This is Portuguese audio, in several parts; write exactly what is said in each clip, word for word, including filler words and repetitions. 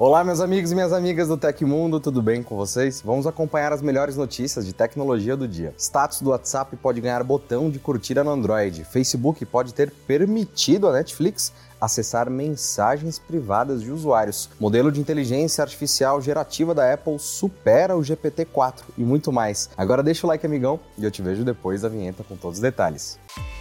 Olá, meus amigos e minhas amigas do Tecmundo, tudo bem com vocês? Vamos acompanhar as melhores notícias de tecnologia do dia. Status do WhatsApp pode ganhar botão de curtida no Android. Facebook pode ter permitido à Netflix acessar mensagens privadas de usuários. Modelo de inteligência artificial gerativa da Apple supera o G P T quatro e muito mais. Agora deixa o like, amigão, e eu te vejo depois da vinheta com todos os detalhes.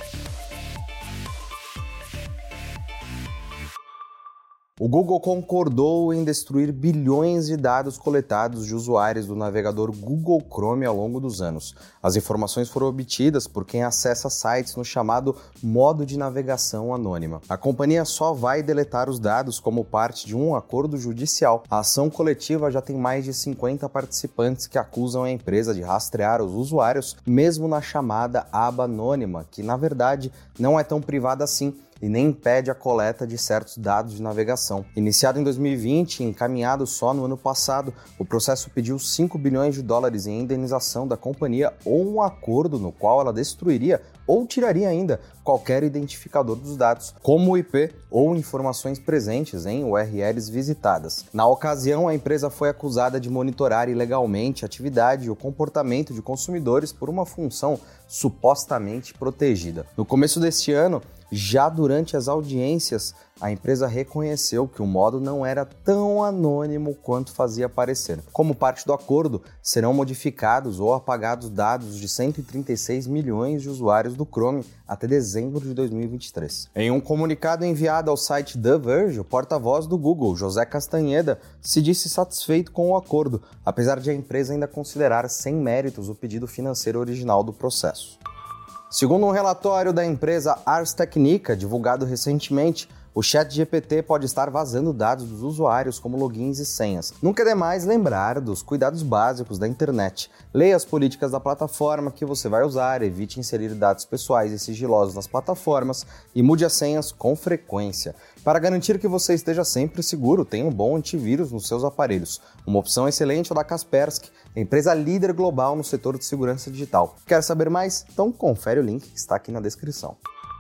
O Google concordou em destruir bilhões de dados coletados de usuários do navegador Google Chrome ao longo dos anos. As informações foram obtidas por quem acessa sites no chamado modo de navegação anônima. A companhia só vai deletar os dados como parte de um acordo judicial. A ação coletiva já tem mais de cinquenta participantes que acusam a empresa de rastrear os usuários, mesmo na chamada aba anônima, que na verdade não é tão privada assim e nem impede a coleta de certos dados de navegação. Iniciado em dois mil e vinte e encaminhado só no ano passado, o processo pediu cinco bilhões de dólares em indenização da companhia ou um acordo no qual ela destruiria ou tiraria ainda qualquer identificador dos dados, como o I P ou informações presentes em U R Ls visitadas. Na ocasião, a empresa foi acusada de monitorar ilegalmente a atividade e o comportamento de consumidores por uma função supostamente protegida. No começo deste ano, já durante as audiências, a empresa reconheceu que o modo não era tão anônimo quanto fazia parecer. Como parte do acordo, serão modificados ou apagados dados de cento e trinta e seis milhões de usuários do Chrome até dezembro de dois mil e vinte e três. Em um comunicado enviado ao site The Verge, o porta-voz do Google, José Castanheda, se disse satisfeito com o acordo, apesar de a empresa ainda considerar sem méritos o pedido financeiro original do processo. Segundo um relatório da empresa Ars Technica, divulgado recentemente, o ChatGPT pode estar vazando dados dos usuários como logins e senhas. Nunca é demais lembrar dos cuidados básicos da internet. Leia as políticas da plataforma que você vai usar, evite inserir dados pessoais e sigilosos nas plataformas e mude as senhas com frequência. Para garantir que você esteja sempre seguro, tenha um bom antivírus nos seus aparelhos. Uma opção excelente é da Kaspersky, empresa líder global no setor de segurança digital. Quer saber mais? Então confere o link que está aqui na descrição.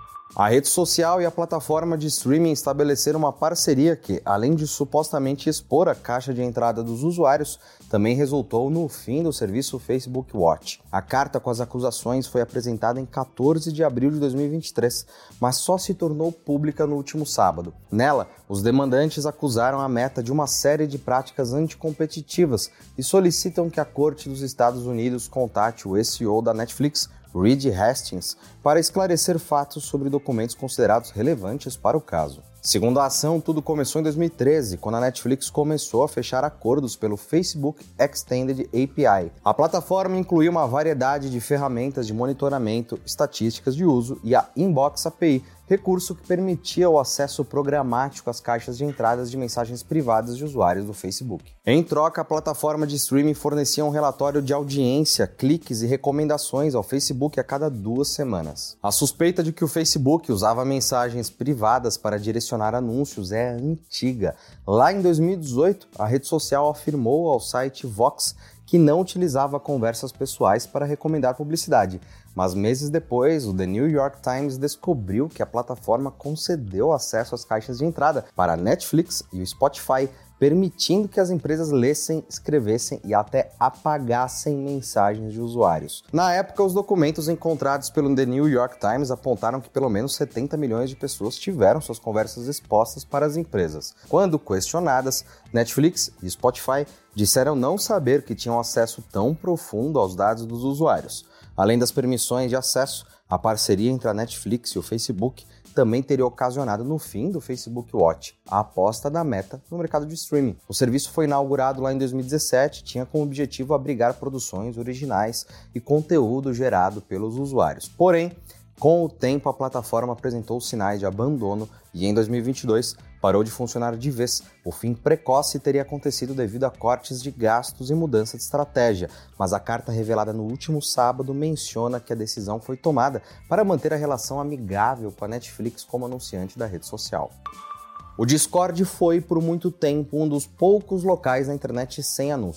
A rede social e a plataforma de streaming estabeleceram uma parceria que, além de supostamente expor a caixa de entrada dos usuários, também resultou no fim do serviço Facebook Watch. A carta com as acusações foi apresentada em quatorze de abril de dois mil e vinte e três, mas só se tornou pública no último sábado. Nela, os demandantes acusaram a Meta de uma série de práticas anticompetitivas e solicitam que a Corte dos Estados Unidos contate o C E O da Netflix, Reed Hastings, para esclarecer fatos sobre documentos considerados relevantes para o caso. Segundo a ação, tudo começou em dois mil e treze, quando a Netflix começou a fechar acordos pelo Facebook Extended A P I. A plataforma incluía uma variedade de ferramentas de monitoramento, estatísticas de uso e a Inbox A P I, recurso que permitia o acesso programático às caixas de entradas de mensagens privadas de usuários do Facebook. Em troca, a plataforma de streaming fornecia um relatório de audiência, cliques e recomendações ao Facebook a cada duas semanas. A suspeita de que o Facebook usava mensagens privadas para direcionar anúncios é antiga. Lá em dois mil e dezoito, a rede social afirmou ao site Vox que não utilizava conversas pessoais para recomendar publicidade, mas meses depois, o The New York Times descobriu que a plataforma concedeu acesso às caixas de entrada para a Netflix e o Spotify, permitindo que as empresas lessem, escrevessem e até apagassem mensagens de usuários. Na época, os documentos encontrados pelo The New York Times apontaram que pelo menos setenta milhões de pessoas tiveram suas conversas expostas para as empresas. Quando questionadas, Netflix e Spotify disseram não saber que tinham acesso tão profundo aos dados dos usuários. Além das permissões de acesso, a parceria entre a Netflix e o Facebook também teria ocasionado no fim do Facebook Watch, a aposta da Meta no mercado de streaming. O serviço foi inaugurado lá em dois mil e dezessete, tinha como objetivo abrigar produções originais e conteúdo gerado pelos usuários. Porém, com o tempo a plataforma apresentou sinais de abandono e em dois mil e vinte e dois parou de funcionar de vez. O fim precoce teria acontecido devido a cortes de gastos e mudança de estratégia, mas a carta revelada no último sábado menciona que a decisão foi tomada para manter a relação amigável com a Netflix como anunciante da rede social. O Discord foi, por muito tempo, um dos poucos locais na internet sem anúncios.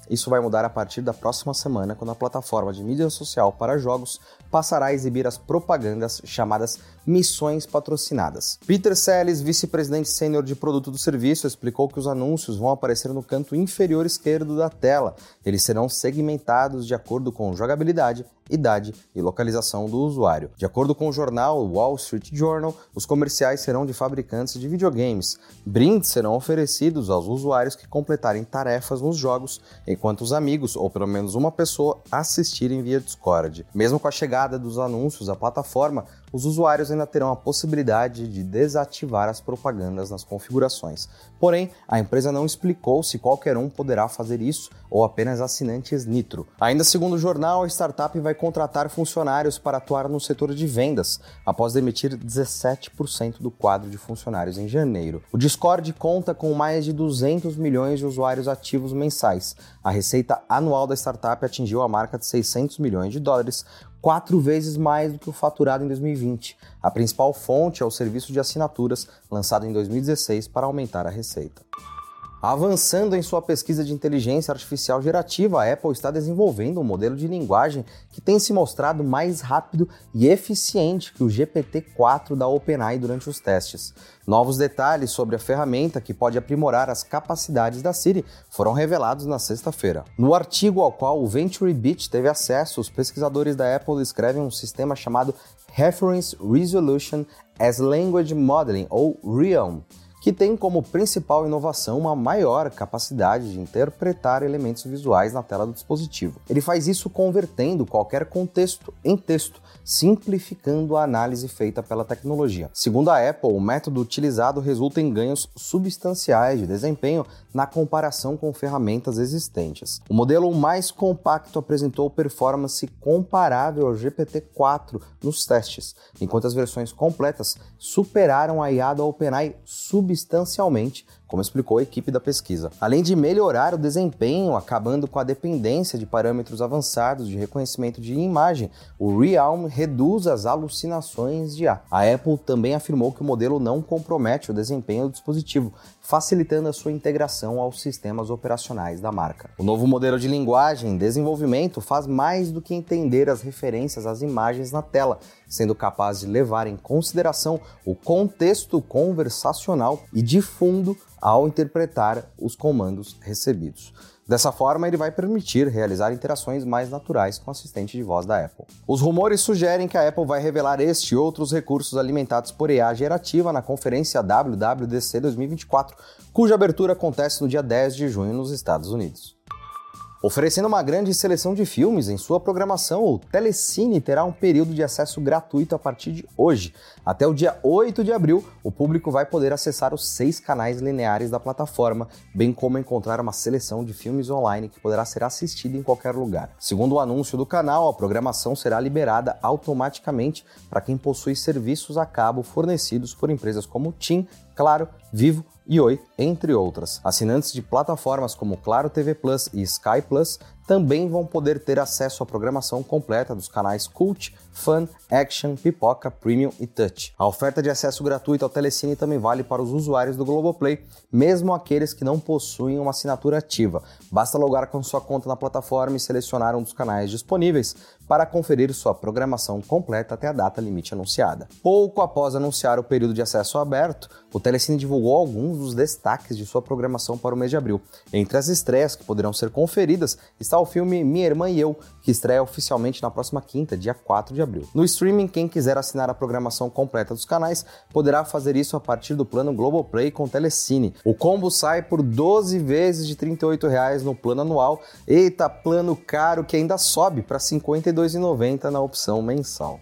Isso vai mudar a partir da próxima semana, quando a plataforma de mídia social para jogos passará a exibir as propagandas chamadas missões patrocinadas. Peter Sellers, vice-presidente sênior de produto do serviço, explicou que os anúncios vão aparecer no canto inferior esquerdo da tela. Eles serão segmentados de acordo com jogabilidade, idade e localização do usuário. De acordo com o jornal Wall Street Journal, os comerciais serão de fabricantes de videogames. Brindes serão oferecidos aos usuários que completarem tarefas nos jogos, enquanto os amigos, ou pelo menos uma pessoa, assistirem via Discord. Mesmo com a chegada dos anúncios à plataforma, os usuários ainda terão a possibilidade de desativar as propagandas nas configurações. Porém, a empresa não explicou se qualquer um poderá fazer isso ou apenas assinantes Nitro. Ainda segundo o jornal, a startup vai contratar funcionários para atuar no setor de vendas, após demitir dezessete por cento do quadro de funcionários em janeiro. O Discord conta com mais de duzentos milhões de usuários ativos mensais. A receita anual da startup atingiu a marca de seiscentos milhões de dólares, quatro vezes mais do que o faturado em dois mil e vinte. A principal fonte é o serviço de assinaturas, lançado em dois mil e dezesseis para aumentar a receita. Avançando em sua pesquisa de inteligência artificial gerativa, a Apple está desenvolvendo um modelo de linguagem que tem se mostrado mais rápido e eficiente que o G P T quatro da OpenAI durante os testes. Novos detalhes sobre a ferramenta, que pode aprimorar as capacidades da Siri, foram revelados na sexta-feira. No artigo ao qual o VentureBeat teve acesso, os pesquisadores da Apple descrevem um sistema chamado Reference Resolution as Language Modeling, ou ReALM, que tem como principal inovação uma maior capacidade de interpretar elementos visuais na tela do dispositivo. Ele faz isso convertendo qualquer contexto em texto, simplificando a análise feita pela tecnologia. Segundo a Apple, o método utilizado resulta em ganhos substanciais de desempenho na comparação com ferramentas existentes. O modelo mais compacto apresentou performance comparável ao G P T quatro nos testes, enquanto as versões completas superaram a I A da OpenAI substancialmente, como explicou a equipe da pesquisa. Além de melhorar o desempenho, acabando com a dependência de parâmetros avançados de reconhecimento de imagem, o ReALM reduz as alucinações de I A. A Apple também afirmou que o modelo não compromete o desempenho do dispositivo, facilitando a sua integração aos sistemas operacionais da marca. O novo modelo de linguagem em desenvolvimento faz mais do que entender as referências às imagens na tela, sendo capaz de levar em consideração o contexto conversacional e de fundo ao interpretar os comandos recebidos. Dessa forma, ele vai permitir realizar interações mais naturais com o assistente de voz da Apple. Os rumores sugerem que a Apple vai revelar este e outros recursos alimentados por I A gerativa na conferência W W D C dois mil e vinte e quatro, cuja abertura acontece no dia dez de junho nos Estados Unidos. Oferecendo uma grande seleção de filmes em sua programação, o Telecine terá um período de acesso gratuito a partir de hoje. Até o dia oito de abril, o público vai poder acessar os seis canais lineares da plataforma, bem como encontrar uma seleção de filmes online que poderá ser assistida em qualquer lugar. Segundo o anúncio do canal, a programação será liberada automaticamente para quem possui serviços a cabo fornecidos por empresas como TIM, Claro, Vivo e Oi, entre outras. Assinantes de plataformas como Claro T V Plus e Sky Plus também vão poder ter acesso à programação completa dos canais Cult, Fun, Action, Pipoca, Premium e Touch. A oferta de acesso gratuito ao Telecine também vale para os usuários do Globoplay, mesmo aqueles que não possuem uma assinatura ativa. Basta logar com sua conta na plataforma e selecionar um dos canais disponíveis para conferir sua programação completa até a data limite anunciada. Pouco após anunciar o período de acesso aberto, o Telecine divulgou alguns dos destaques de sua programação para o mês de abril. Entre as estreias que poderão ser conferidas está o filme Minha Irmã e Eu, que estreia oficialmente na próxima quinta, dia quatro de abril. No streaming, quem quiser assinar a programação completa dos canais poderá fazer isso a partir do plano Globoplay com Telecine. O combo sai por doze vezes de trinta e oito reais no plano anual. Eita, plano caro que ainda sobe para cinquenta e dois reais e noventa centavos na opção mensal.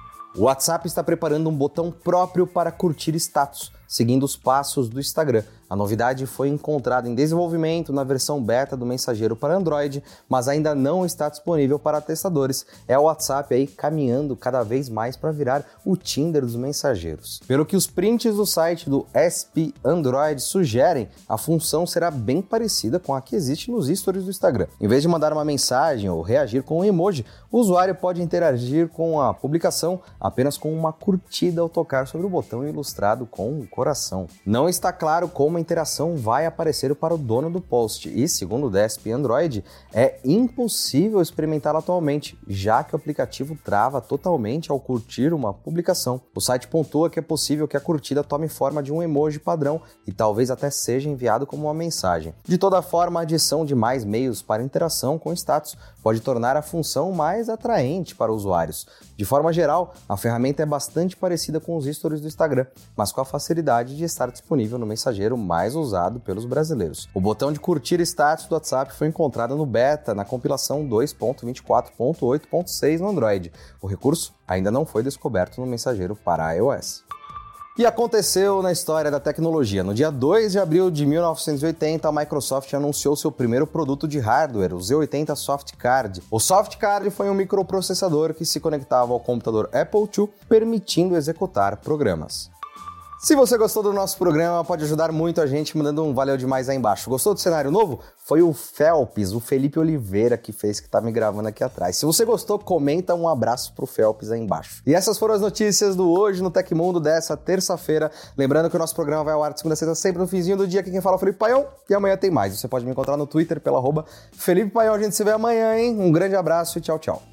O WhatsApp está preparando um botão próprio para curtir status, seguindo os passos do Instagram. A novidade foi encontrada em desenvolvimento na versão beta do mensageiro para Android, mas ainda não está disponível para testadores. É o WhatsApp aí caminhando cada vez mais para virar o Tinder dos mensageiros. Pelo que os prints do site do S P Android sugerem, a função será bem parecida com a que existe nos stories do Instagram. Em vez de mandar uma mensagem ou reagir com um emoji, o usuário pode interagir com a publicação apenas com uma curtida ao tocar sobre o botão ilustrado com um coração. Não está claro como interação vai aparecer para o dono do post e, segundo o D S P Android, é impossível experimentá-la atualmente, já que o aplicativo trava totalmente ao curtir uma publicação. O site pontua que é possível que a curtida tome forma de um emoji padrão e talvez até seja enviado como uma mensagem. De toda forma, a adição de mais meios para interação com status pode tornar a função mais atraente para usuários. De forma geral, a ferramenta é bastante parecida com os stories do Instagram, mas com a facilidade de estar disponível no mensageiro mais usado pelos brasileiros. O botão de curtir status do WhatsApp foi encontrado no beta, na compilação dois ponto vinte e quatro ponto oito ponto seis no Android. O recurso ainda não foi descoberto no mensageiro para iOS. E aconteceu na história da tecnologia. No dia dois de abril de mil novecentos e oitenta, a Microsoft anunciou seu primeiro produto de hardware, o Z oitenta Soft Card. O Soft Card foi um microprocessador que se conectava ao computador Apple dois, permitindo executar programas. Se você gostou do nosso programa, pode ajudar muito a gente mandando um valeu demais aí embaixo. Gostou do cenário novo? Foi o Felps, o Felipe Oliveira que fez, que tá me gravando aqui atrás. Se você gostou, comenta um abraço pro Felps aí embaixo. E essas foram as notícias do Hoje no Tecmundo dessa terça-feira. Lembrando que o nosso programa vai ao ar de segunda a sexta, sempre no finzinho do dia. Aqui quem fala é o Felipe Paião e amanhã tem mais. Você pode me encontrar no Twitter pela arroba Felipe Paião. A gente se vê amanhã, hein? Um grande abraço e tchau, tchau.